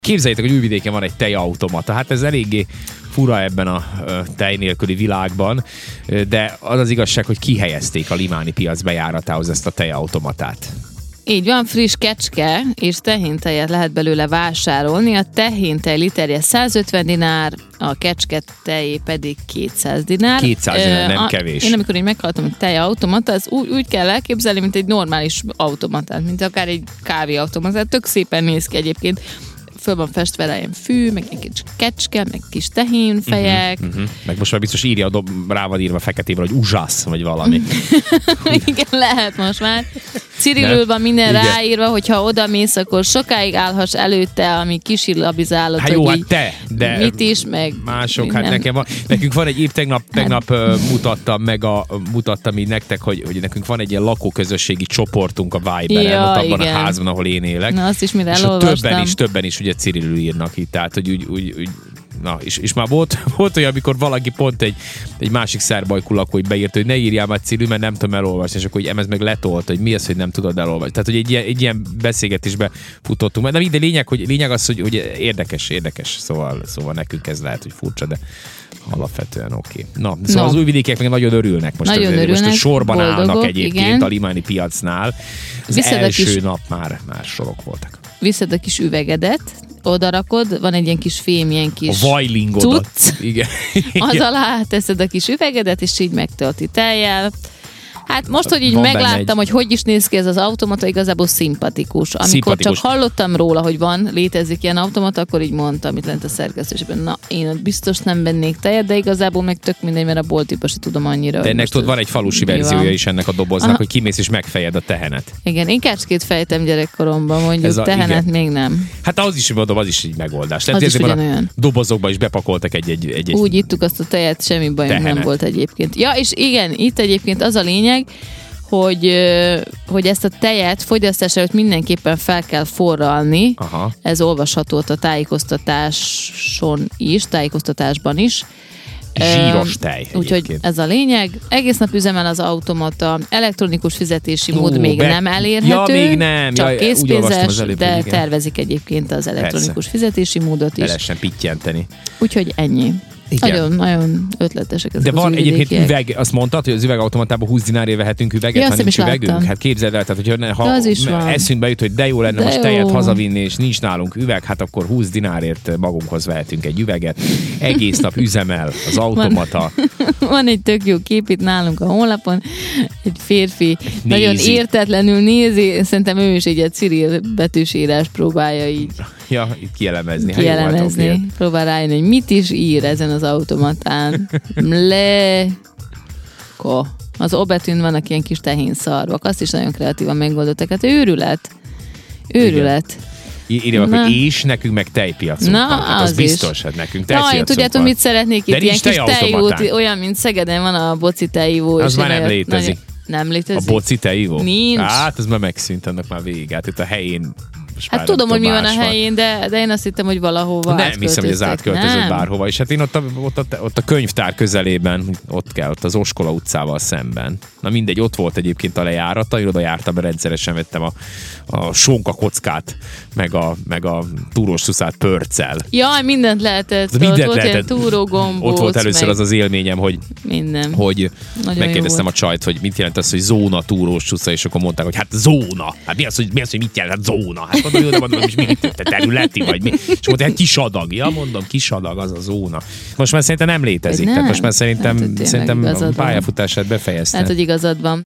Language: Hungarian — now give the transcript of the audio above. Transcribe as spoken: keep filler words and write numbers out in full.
Képzeljétek, hogy Újvidéken van egy tejautomata. Hát ez eléggé fura ebben a tej nélküli világban, de az az igazság, hogy kihelyezték a limáni piac bejáratához ezt a tejautomatát. Így van, friss kecske és tehéntejet lehet belőle vásárolni. A tehéntej literje száz ötven dinár, a kecske tejé pedig kétszáz dinár. kétszáz dinár, nem a, kevés. Én amikor így meghallottam, hogy tejautomata, az úgy, úgy kell elképzelni, mint egy normális automatát, mint akár egy kávéautomatát. Tök szépen néz ki egyébként. Föl van festve rá ilyen fű, meg egy kis kecske, meg kis tehénfejek. Uh-huh, uh-huh. Meg most már biztos írja, dob, rá van írva feketével, hogy uzsász, vagy valami. Igen, lehet most már. Cirilül van minden igen. ráírva, hogyha oda mész, akkor sokáig állhass előtte, ami kisillabizálod, hát jó, hát te, de mit is, meg mások, hát nekem van, nekünk van egy év, tegnap, tegnap hát. mutattam meg a, mutattam így nektek, hogy, hogy nekünk van egy ilyen lakóközösségi csoportunk a Viberen, ja, ott abban igen. a házban, ahol én élek. Na, azt is mire és elolvastam. többen is, többen is ugye cirilül írnak itt, tehát hogy úgy, úgy, úgy na, és, és már volt, volt olyan, amikor valaki pont egy, egy másik szerbajkú lakó, hogy beírta, hogy ne írjál már cirilül, mert nem tudom elolvasni, és akkor hogy ez meg letolt, hogy mi az, hogy nem tudod elolvasni. Tehát, hogy egy ilyen, egy ilyen beszélgetésbe futottunk. De lényeg, hogy, lényeg az, hogy, hogy érdekes, érdekes, szóval, szóval nekünk ez lehet, hogy furcsa, de alapvetően oké. Okay. Na, szóval no. az újvidékiek meg nagyon örülnek most. Nagyon azért, örülnek, most sorban boldogok, állnak egyébként igen. a limáni piacnál. Az Viszed első kis... nap már, már sorok voltak. Viszed a kis üvegedet, oda rakod, van egy ilyen kis fém, ilyen kis a vajlingodat. cucc. Igen. Az alá teszed a kis üvegedet, és így megtölti tejjel. Hát most, hogy így van megláttam, hogy hogy is néz ki ez az automata, igazából szimpatikus. Amikor szimpatikus. csak hallottam róla, hogy van, létezik ilyen automata, akkor így mondtam itt lent a szerkesztésben, na, én ott biztos nem vennék tejet, de igazából meg tök mindegy, mert a boltiba se tudom annyira. De ennek tudod, van egy falusi verziója van. Is ennek a doboznak, aha. hogy kimész és megfejed a tehenet. Igen, én kecskét fejtem gyerekkoromban, mondjuk a, tehenet igen. még nem. Hát az is, mondom, az is egy megoldás. Az is ugyanolyan. Dobozokba is bepakoltak egy, egy, egy úgy ittuk azt a tejet, semmi bajunk nem volt egyébként. Ja, és igen, itt egyébként az a lényeg, hogy, hogy ezt a tejet fogyasztás előtt mindenképpen fel kell forralni. Aha. Ez olvasható a tájékoztatáson is, tájékoztatásban is. Zsíros tej. Úgyhogy ez a lényeg. Egész nap üzemel az automata, elektronikus fizetési mód Ó, még be... nem elérhető. Ja, még nem. Csak ja, készpénzes, előbb, de igen. tervezik egyébként az elektronikus Persze. fizetési módot is. Be lehessen pittyenteni. Úgyhogy ennyi. Nagyon, nagyon ötletesek ezek. De van egyébként üveg, azt mondtad, hogy az üvegautomatában húsz dinárért vehetünk üveget, ja, ha nincs üvegünk? Láttam. Hát képzeld el, tehát hogyha ha eszünkbe jut, hogy de jó lenne de most jó. tejet hazavinni, és nincs nálunk üveg, hát akkor húsz dinárért magunkhoz vehetünk egy üveget. Egész nap üzemel az automata. Van, van egy tök jó kép itt nálunk a honlapon, egy férfi nézi. Nagyon értetlenül nézi, szerintem ő is egy Ciril betűsírás próbálja így. Ja, itt kielemezni. Kielemezni. Próbál rájönni, hogy mit is ír ezen az automatán. Le... Ko. Az O betűn vannak ilyen kis tehén szarvak. Azt is nagyon kreatívan megoldottak. Hát őrület. Őrület. Írják, hogy és nekünk meg tejpiacunk Na, van. Hát az, az biztos, hogy nekünk tejpiacunk van. Na, én tudjátok, mit szeretnék itt? De ilyen kis tejút, olyan, mint Szegeden van a boci tejívó. Az már nem létezik. Nem létezik? A boci tejívó? Nincs. Hát, az már megszűnt, annak már vége. Hát itt a helyén hát tudom, hogy mi van a helyén, de, de én azt hittem, hogy valahova nem hiszem, hogy ez átköltözött bárhova. És hát én ott a, ott, a, ott a könyvtár közelében, ott kell, ott az Oskola utcával szemben. Na mindegy, ott volt egyébként a lejárata, én oda jártam, rendszeresen vettem a, a sonka kockát, meg a, meg a túrós szuszát pörccel. Jaj, mindent lehetett. Mindent ott volt ilyen túrógombóc. Ott volt először meg... az az élményem, hogy, minden. hogy megkérdeztem a csajt, hogy mit jelent az, hogy zóna túrós susza, és akkor mondták, hogy hát zóna. Hát mi az, hogy, mi az, hogy mit jelent? Hát zóna. Hát mondom, jó, de mondom, és mi itt te területi vagy mi? És mondta, hát kis adag. Ja, mondom, kis adag, az a zóna. Most már szerintem nem létezik. Nem. Tehát most már szerintem, hát, szerintem a pályafutását befejezte. Hát, hogy igazad van.